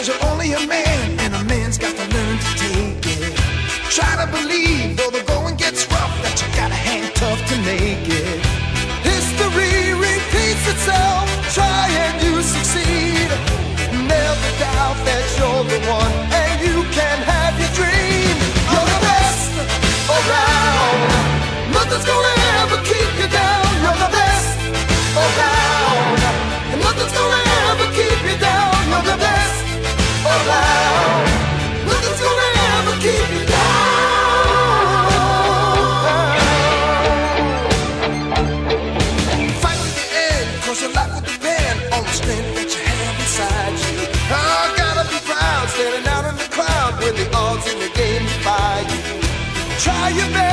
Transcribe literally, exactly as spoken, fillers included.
Cause you're only a man, and a man's got to learn to take it. Try to believe, though the going gets rough, that you gotta hang tough to make it. History repeats itself, try and you succeed. Never doubt that you're the one, and you can have your dream. You're the best around, nothing's gonna ever keep you down. You're the best around, and nothing's gonna ever keep you down. You're the best around, nothing's gonna ever keep you down. Fight to the end, cause your life will depend on the strength that you have inside you. I gotta be proud, standing out in the crowd when the odds in the game defy you. Try your best.